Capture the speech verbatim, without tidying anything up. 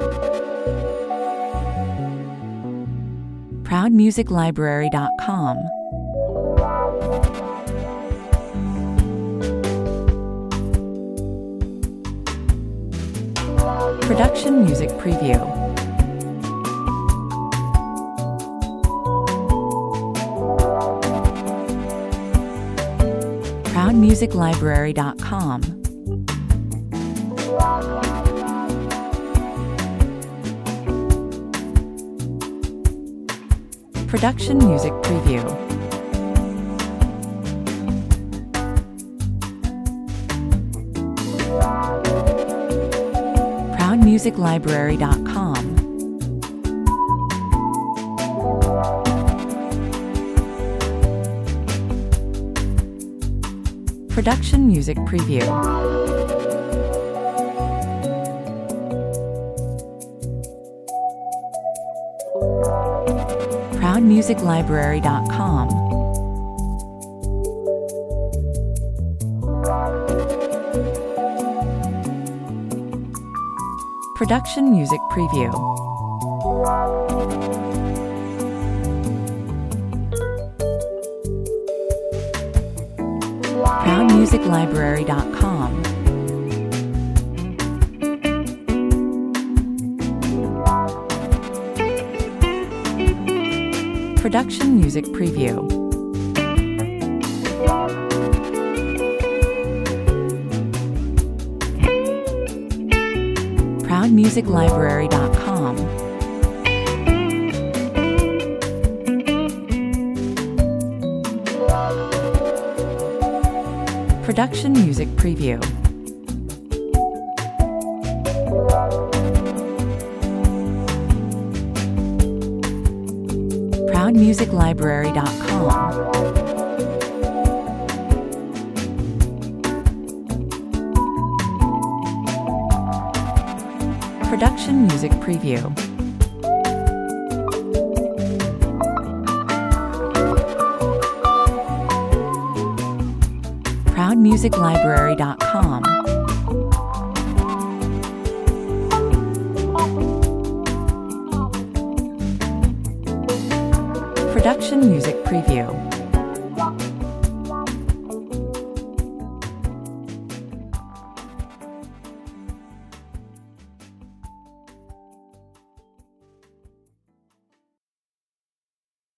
proud music library dot com. Production Music Preview. proud music library dot com. Production Music Preview. proud music library dot com. Production Music Preview. proud music library dot com. Production Music Preview. proud music library dot com. Production Music Preview. proud music library dot com. Production Music Preview. proud music library dot com. Production Music Preview. proud music library dot com. Production Music Preview.